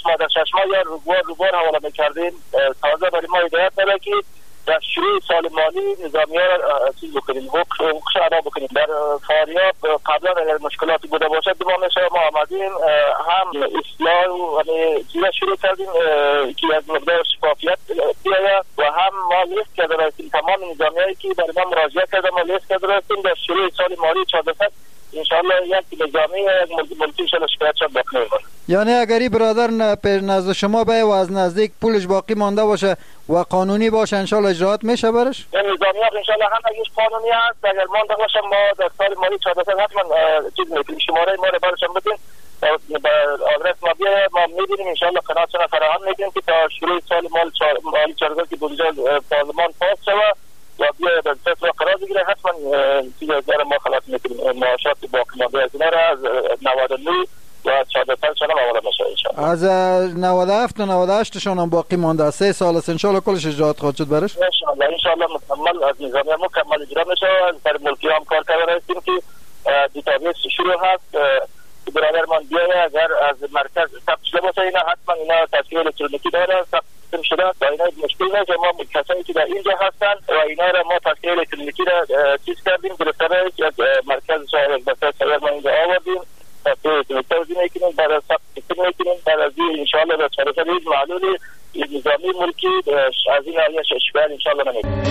ما در ششما یا روبار حواله میکردیم. تازه برای ما هدایت داده که در شروع سال مالی نظامیه را چیز بکنیم، حقوقش ادا بکنیم. در فاریاب قبلا اگر مشکلاتی بوده باشد ما میشه ما آمدیم هم اصلاح و چیز شروع کردیم که از مقدار شفافیت بیاید و هم ما لیست کرده رایستیم تمام نظامیهایی که برای ما مراجعه کرده ما لیست کرده رایستیم در شروع سال مالی 14 انشاءالله یک نظامی یک ملکی انشاءالله شکایت شد باقی نمیمونه. یعنی اگری برادر نزد شما به و از نزدیک پولش باقی مانده باشه و قانونی باشه انشالله اجراعات میشه برش؟ این نظامیات انشالله هم اگرش قانونی هست اگر مانده باشه ما در سال مالی 14 حتما چیز میکنیم، شماره ما رو برشان بدیم به آدرس ما بیاید ما میبینیم انشالله قناعتشان فراهم میکنیم که تا شروع سال مالی 14 که بودجه پارلمان پاس شود و بیاید از دست را قرار بگیره حتما چیز داره ما خلاص میکنیم. معاشات باقی مانده از اینا را از 99 و 14 سالشان هم حواله میشه انشالله. از 97 و 98 شان هم باقی مانده 3 سال است انشالله کلش اجراعات خواهد شد برش انشالله مکمل از نظامیه مکمل اجرا میشه. از سر ملکی هم کار کرده هستیم که دیتابیس شروع هست که برادر من بیایه اگر از مرکز ثبت شده باشه اینا حتما اینا تصویر الکترونیکی داره ثبت شده و اینا مشکل نیست. ما کسایی که در اینجا هستن و اینا را ما تصویر الکترونیکی را چیز کردیم گرفته از مرکز شهر بسیار سوار ما اینجا آوردیم توضیح میکنیم بعد از ثبت میکنیم بعد از این انشاءالله به چهره روز معلولی نظامی ملکی از این آیه شکایت انشاءالله نمیکنیم.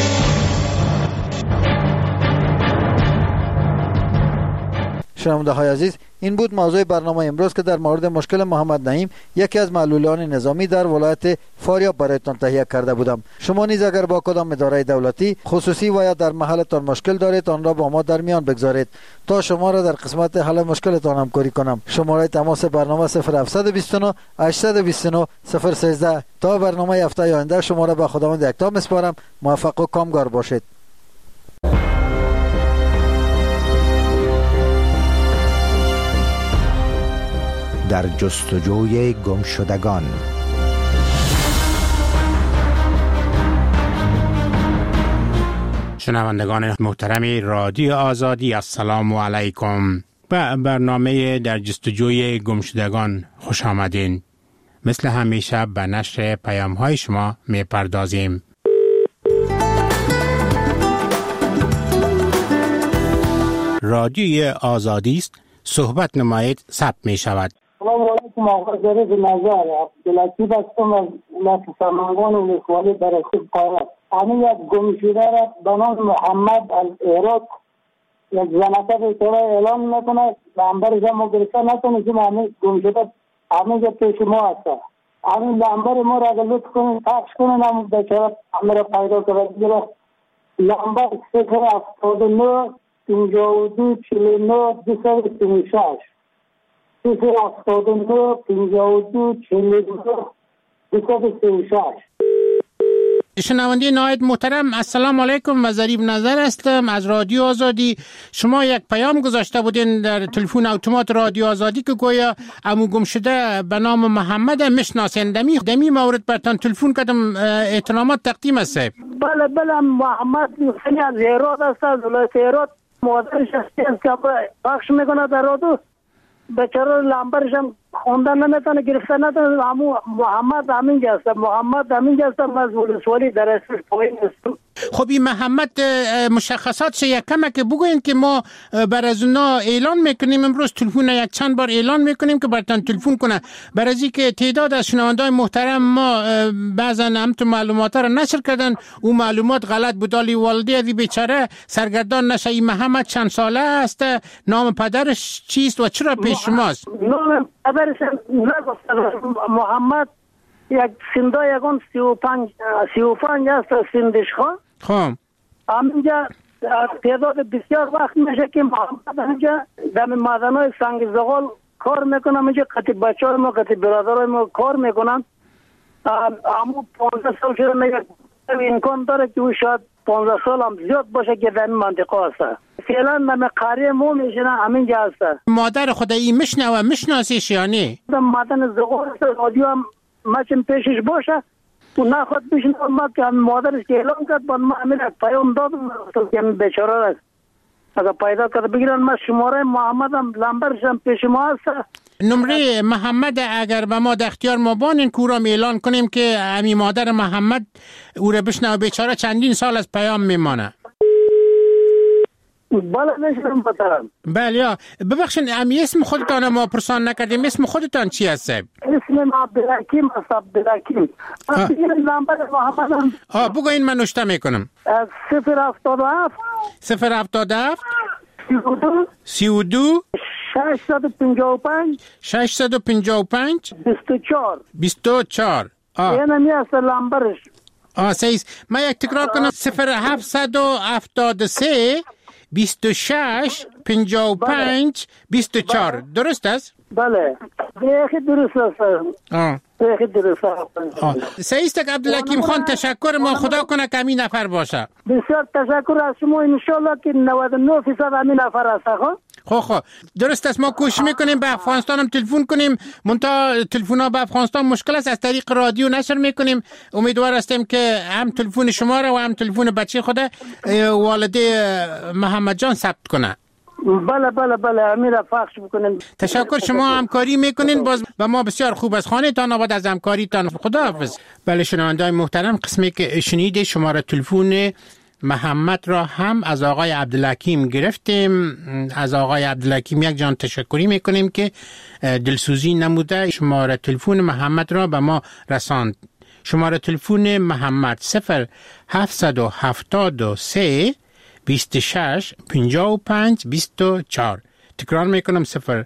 شنونده های عزیز، این بود موضوع برنامه امروز که در مورد مشکل محمد نعیم یکی از معلولان نظامی در ولایت فاریاب برایتان تهیه کرده بودم. شما نیز اگر با کدام اداره دولتی خصوصی و یا در محلتان مشکل دارید آن را با ما در میان بگذارید تا شما را در قسمت حل مشکلتان همکاری کنم. شماره تماس برنامه 0729 829 013. تا برنامه هفته آینده شما را به خداوند یکتا میسپارم. موفق و کامگار باشید. در جستجوی گمشدگان. شنوندگان محترم رادیو آزادی السلام علیکم. به برنامه در جستجوی گمشدگان خوش آمدین. مثل همیشه به نشر پیام‌های شما می‌پردازیم. رادیو آزادی است، صحبت نمایید ثبت می‌شود. سلام علیکم آقای ظریف نظر عبداللطیف هستم از ولایت سمنگان و ولسوالی برسید پایرد. همین یک گمشده را به نام محمد العراق یک زنکه به طور اعلان میکنه لنبرش هم گرفته نکنه که همین گمشده همین که پیش ما هست. همین لنبر ما را اگر لطف کنید پخش کنید هم بچه همه را پیدا کرده. لنبر 079 52 49 236 079 52 49 236. شنونده نهایت محترم السلام علیکم. من ظریف نظر هستم از رادیو آزادی. شما یک پیام گذاشته بودین در تلفن اتومات رادیو آزادی که گویا عمو گم شده به نام محمد میشناسین. دمی مورد برتان تلفن کردم احترامات تقدیم است. بله محمد خیلی از هرات است، از ولایت هرات. مادرش است که بخش میکنه در رادیو بیچاره لنبرش هم خوندن نمیتونه گرفته نتونه. محمد همینجا است. محمد همینجا است. از ولسوالی در اسمش پایین هستم. خب این محمد مشخصاتش یک کمه که بگوین که ما بر از اونا اعلان میکنیم. امروز تلفن یک چند بار اعلان میکنیم که برتان تلفن کنه. برای از اینکه تعداد از شنونده‌های محترم ما بعضا هم تو معلومات را نشر کردن او معلومات غلط بود. علی والدی از بیچاره سرگردان نشه. این محمد چند ساله است؟ نام پدرش چیست و چرا پیش شماست؟ نام پدرش محمد یک سنده یکان 35 است سندش خواه. خب همینجا تعداد بسیار وقت میشه که محمد همینجا دم معدن‌های سنگ زغال کار میکنم. اینجا قطع بچه های ما قطع برادرهای ما کار میکنن. همون 15 سال شده میگه امکان داره که او شاید 15 سال هم زیاد باشه که در این منطقه هست. فعلا دم قریه ما میشنه همینجا هست. مادر خود این میشنوه میشناسیش یا نه؟ معدن زغال است. رادیو هم مچم پیشش باشه و نخواد میشنه ما که مادرش که اعلام کرد بعد ما همین پیام دادم که بیچاره است اگر پیدا کرده بگیرن. ما شماره محمد هم لنبرش هم پیش ما هست. نمره محمد اگر به ما در اختیار ما بانین کورام اعلان کنیم که امی مادر محمد او را بشنو، بیچاره چندین سال از پیام میمانه. بله نشدم بطرم. بله یا ببخشین امی اسم خودتان ما پرسان نکردیم، اسم خودتان چی هست؟ اسمم عبدالحکیم است. عبدالحکیم. نمبر محمدم. بگو این من نوشته میکنم. 077 32 655 24 اینمی است نمبرش. سیز من یک تکرار کنم. 0773 26 55 24 درست است؟ بله دیگه درست است. سیستک عبدالحکیم خان تشکر، ما خدا کنه که همین نفر باشه. بسیار تشکر از شما، انشالله که 99% همین نفر است. خب درست است. ما کوشش میکنیم به افغانستان هم تلفن کنیم، منتها تلفن ها به افغانستان مشکل است، از طریق رادیو نشر میکنیم. امیدوار هستیم که هم تلفن شما را و هم تلفن بچه خود والده محمد جان ثبت کنه. بله امیر پخش بکنیم. تشکر، شما همکاری میکنین باز به ما بسیار خوب است. خانه تان آباد از همکاریتان. خداحافظ. بله شنوندگان محترم، قسمی که شنیده شماره تلفن محمد را هم از آقای عبدالحکیم گرفتیم. از آقای عبدالحکیم یک جان تشکری میکنیم که دلسوزی نموده شماره تلفن محمد را به ما رساند. شماره تلفن محمد 0773 26 55 24. تکرار میکنم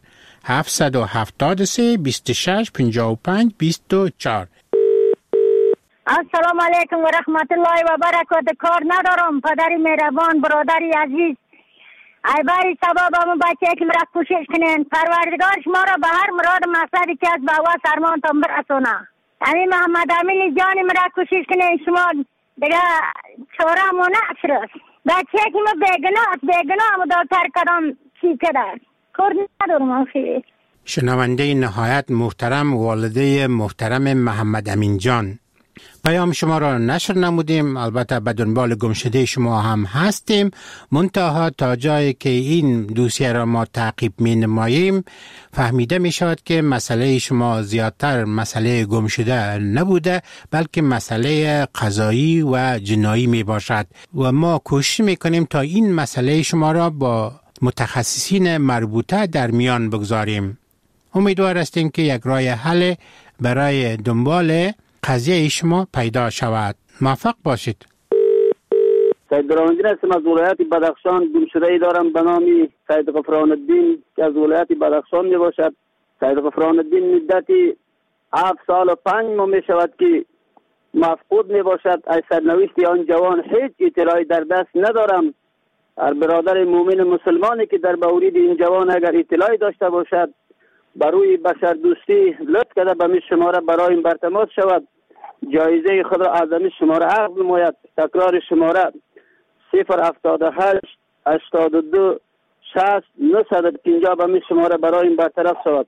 0773 26 55 24. السلام علیکم و رحمت الله و برکاته. کار ندارم پدری مهربان، برادری عزیز، ای باری سبابم بچه که مرا کوشش کنین، پروردگار شما را به هر مراد مقصدی که از به هوا سرمان تان برسونه. همین محمد امین جانی مرا کوشش کنین، شما دیگه چاره منعصر است. بچه که ما بیگناه مدارتر کردم چی کده کار ندارم. آخی شنونده نهایت محترم والده محترم محمد امین جان، پیام شما را نشر نمودیم، البته به دنبال گمشده شما هم هستیم، منتها تا جایی که این دوسیه را ما تعقیب می نماییم فهمیده می شود که مسئله شما زیادتر مسئله گمشده نبوده بلکه مسئله قضایی و جنایی می باشد و ما کوشش می کنیم تا این مسئله شما را با متخصصین مربوطه در میان بگذاریم. امیدوار هستیم که یک راه حل برای دنبال قضیه شما پیدا شود. موفق باشید. سید برهان‌الدین هستم از ولایت بدخشان. گمشده‌ای دارم به نام سید غفران الدین که از ولایت بدخشان می باشد. سید غفران الدین مدتی 7 سال و 5 ماه می شود که مفقود می باشد. از سرنوشت آن جوان هیچ اطلاعی در دست ندارم. هر برادر مؤمن مسلمانی که در مورد این جوان اگر اطلاعی داشته باشد بروی بشر دوستی لطف کرده به شماره برای این برتماس شود. جایزه خود را از شماره عقد نماید. تکرار شماره 078 82 60 950 به شماره برای این برطرف شود.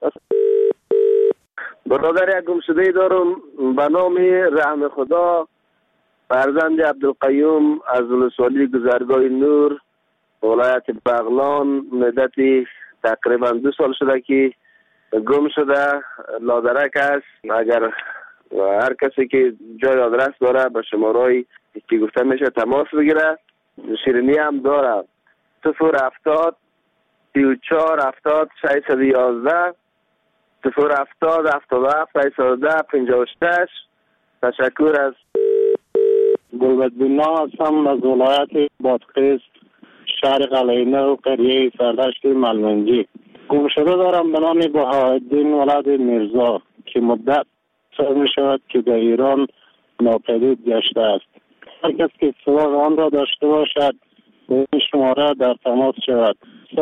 برادر یک گمشده‌ای دارم به نام رحم خدا، فرزند عبدالقیوم از ولسوالی گذرگاه نور ولایت بغلان. مدتی تقریبا 2 سال شده که گم شده. لادرک است. اگر هر کسی که جای آدرس داره به شماره‌ای که گفته میشه تماس بگیره. شیرینی هم داره 070 34 70 611 070 77 610 56. تشکر از گلبدبینا هستم از ولایت بادغیس شهر قلعه‌نو و قریه سردشت ملمنجی. گمشده دارم به نام بهاءالدین ولد میرزا که مدت سال می شود که در ایران ناپدید گشته است. هر کس که سوال آن را داشته باشد به این شماره در تماس شود.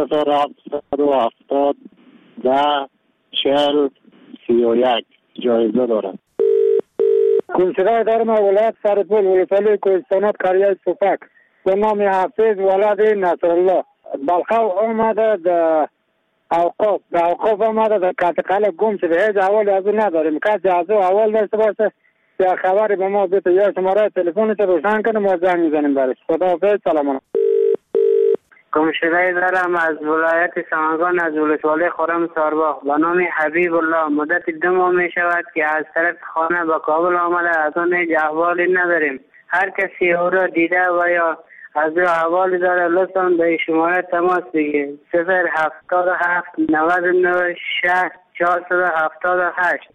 0770 10 40 31 جایزه دارد. گمشده دارم ولایت سرپول ولسوالی کوهستانات قریه سوفک به نام حافظ ولد نصرالله. بلخو آمده در اوقاف آمده در کاتقل گم شده. هیچ احوالی از او نداریم. کسی از او احوال داشته باشه یا خبری به ما بده یا شماره تلفنش روشن کنیم و زنگ میزنیم برش. خداحافظ. سلام. گمشده دارم از ولایت سمنگان از ولسوالی خرم سارباغ به نام حبیب الله. مدت 2 ماه می شود که از طرف خانه به کابل آمده، از آن هیچ احوالی نداریم. هر کسی او را دیده و یا از او احوالی داره لطفاً به شماره تماس بگیرید. 077 99 60 478.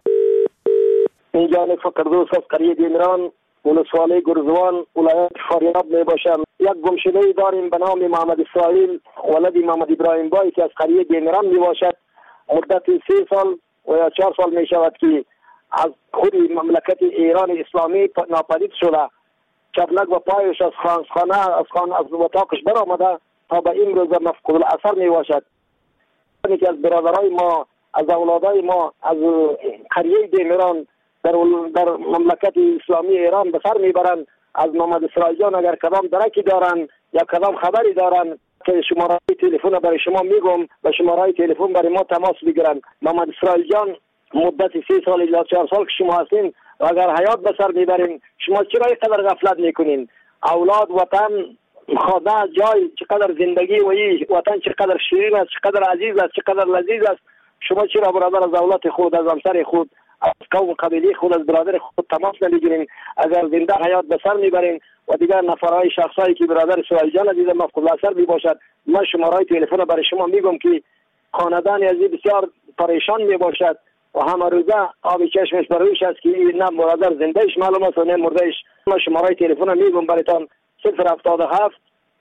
اینجا فکردوس از قریه دیمران ولسوالی گرزوان ولایت فاریاب می باشم. یک گمشده داریم به نام محمد اسرائیل ولد محمد ابراهیم بای که از قریه دیمران می باشد. مدت 3 سال و یا 4 سال می شود که از خود مملکت ایران اسلامی ناپدید شده. چپلک و پایش از خانه از اتاقش برآمده تا به امروز مفقود الاثر می باشد. یکی از برادرای ما، از اولادای ما از قریه دیمران در مملکت اسلامی ایران به سر میبرند. از محمد اسرائیل جان اگر کدام درکی دارن یا کدام خبری دارن که شماره تلفن برای شما میگم، به شماره تلفن برای ما تماس بگیرن. محمد اسرائیل جان مدت 3 سال یا 4 سال که شما هستین و اگر حیات به سر میبرین، شما چرا اینقدر غفلت میکنین؟ اولاد، وطن، خانه، جای، چقدر زندگی و این وطن چقدر شیرین است، چقدر عزیز است، چقدر لذیذ است. شما چرا برادر از اولاد خود، از همسر خود، از قوم قبیله خود، از برادر خود تماس نمیگیرین؟ اگر زنده حیات به سر میبرین و دیگر نفرهای شخصایی که برادر اسرائیل جان عزیز مفقود الاثر می باشد، من شماره تلفن برای شما میگم که خاندان عزیز بسیار پریشان می باشد و همه روزه آب چشمش بر رویش است که نه برادر زندهش معلوم است و نه مردهش. من شماره تلفن میگم برایتان 077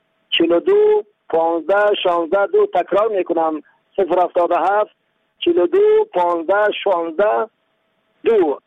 42 15 16 2. تکرار میکنم 077 42 15 16 2.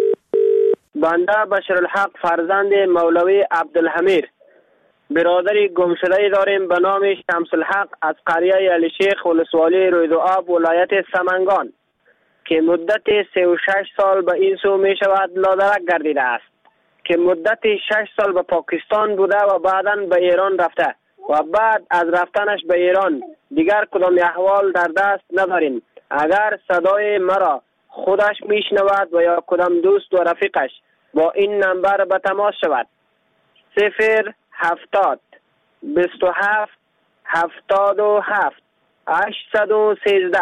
بنده بشرالحق فرزند مولوی عبدالحمیر برادری گمشده داریم به نام شمس الحق از قریه علی شیخ ولسوالی رویدوآب ولایت سمنگان که مدت 36 سال به این سو می شود لادرک گردیده است که مدت 6 سال به پاکستان بوده و بعداً به ایران رفته و بعد از رفتنش به ایران دیگر کدام احوال در دست نداریم. اگر صدای مرا خودش میشنود و یا کدام دوست و رفیقش با این نمبر به تماس شود 070 27 77 813.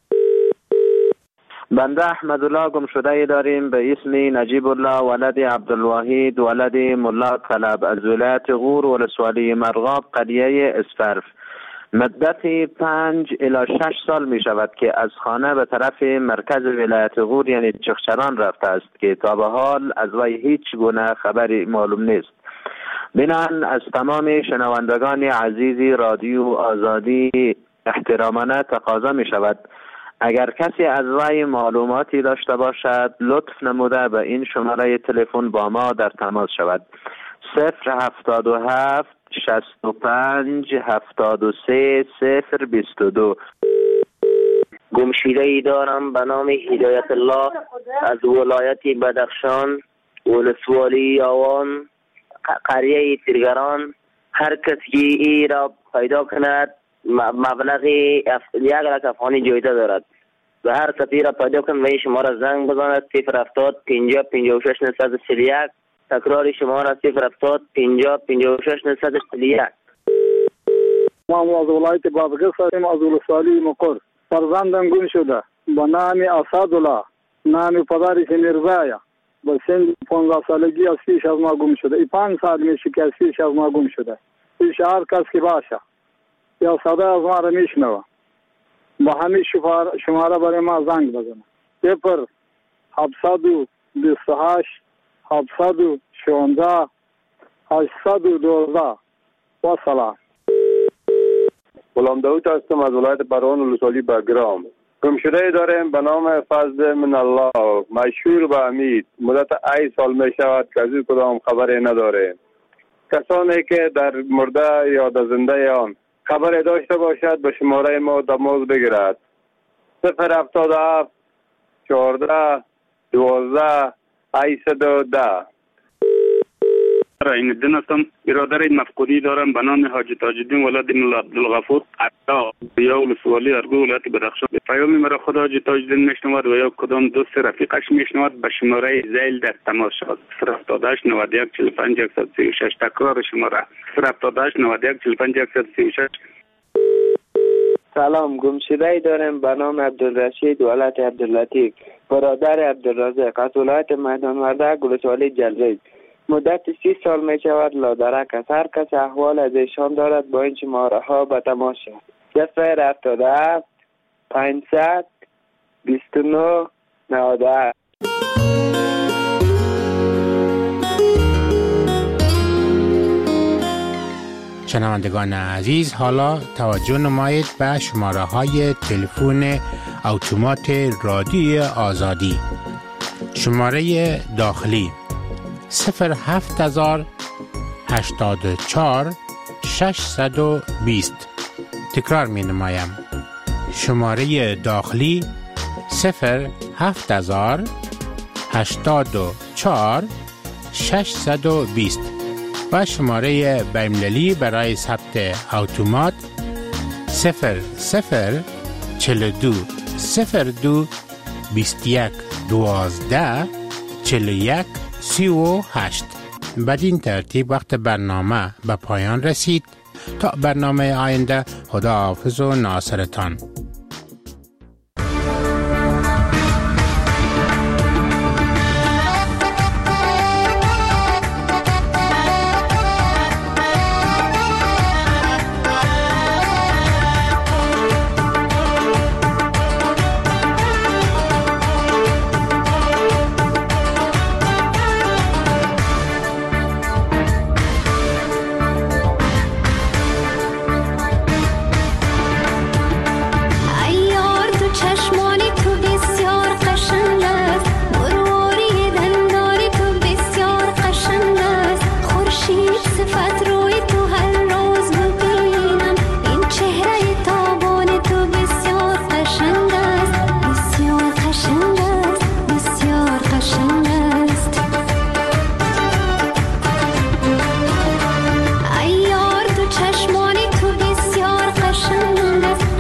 بنده احمدالله گمشده داریم به اسم نجیب الله ولد عبدالواحد ولد ملا طلب از ولایت غور ولسوالی مرغاب قریه اسفرف. مدت 5 الی 6 سال می شود که از خانه به طرف مرکز ولایت غور یعنی چخچران رفته است که تا به حال از وی هیچ گونه خبری معلوم نیست. بنان از تمام شنوندگان عزیز رادیو آزادی احترامانه تقاضا می شود اگر کسی از وی معلوماتی داشته باشد لطف نموده به این شماره تلفن با ما در تماس شود 077 65 73 022. گمشده ای دارم به نام هدایت الله از ولایت بدخشان ولسوالی آوان قریه تیرگران. هر کسی که ای را پیدا کند مبلغ 1 لک افغانی جایزه دارد. به هر کسی را پیدا کند و این شماره زنگ بزند 070 50 56 941. تکرار شماره 070 50 56 941. ما از ولایت بادغیس هستیم، از ولسوالی مقر. فرزندم گم شده به نام اسدالله، نام پدرش میرزایا. به سن 15 سالگی از پیش از ما گم شده. 5 سال میشه که از پیش از ما گم شده. پیش هر کس که باشه یا صدا از ما را میشنوه با همین شماره برای ما زنگ بزنه 0728 716 812. و سلام. غلام داود هستم از ولایت بروان ولسوالی بگرام. گمشده داریم به نام فضل من الله مشهور به امید. مدت 8 سال می شود که از این کدام خبری نداریم. کسانی که در مرده یا در زنده آن خبری داشته باشد به شماره ما تماس بگیرد 077 14 12 810. این الدین هستم. برادر مفقودی دارم به نام حاجی تاج‌الدین ولد ملا عبدالغفور عطا یا ولسوالی ارگو ولایت بدخشان. پیام مرا خود حاجی تاج‌الدین میشنود و یا کدام دوست رفیقش میشنود به شماره زیل در تماس شود 078 91 45 136. تکرار شماره 078 91 45 136. سلام، گمشده‌ای دارم به نام عبدالرشید ولد عبداللطیف، برادر عبدالرزاق، از ولایت میدان وردک ولسوالی جلریز. مدت 30 سال می شود لادرک است. هر کس احوال از ایشان دارد با این شماره ها به تماشا: 077 500 29 98. شنوندگان عزیز، حالا توجه نمایید به شماره های تلفن اتومات رادیوی آزادی. شماره داخلی 07084 620. تکرار می نمایم. شماره داخلی 07084 620 و شماره بین‌المللی برای ثبت اتومات 0042 02 21 12 41 38. بدین ترتیب وقت برنامه به پایان رسید. تا برنامه آینده، خدا حافظ و ناصرتان.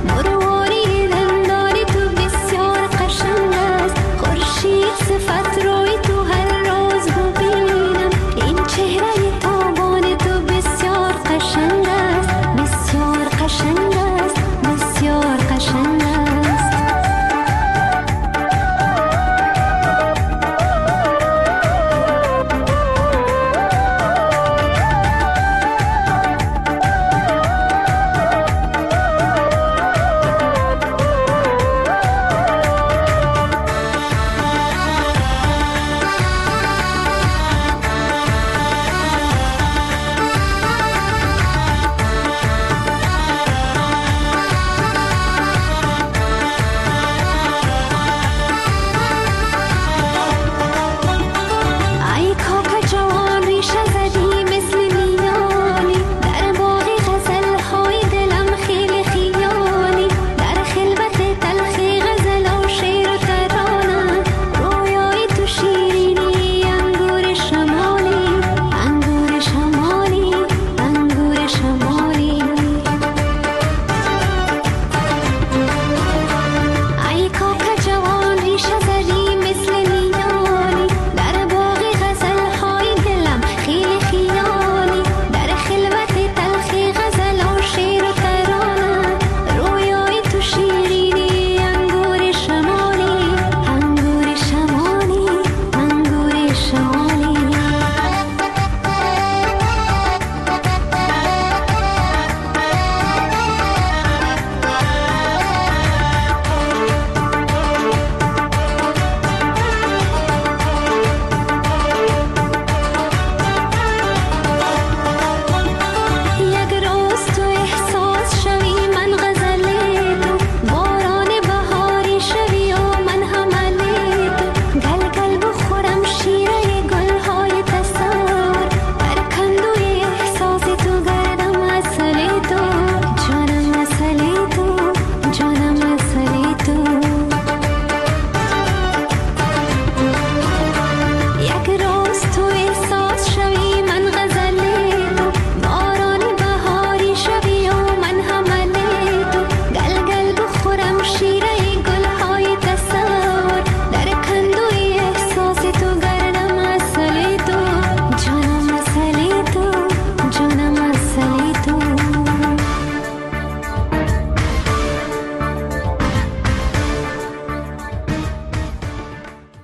صفت رو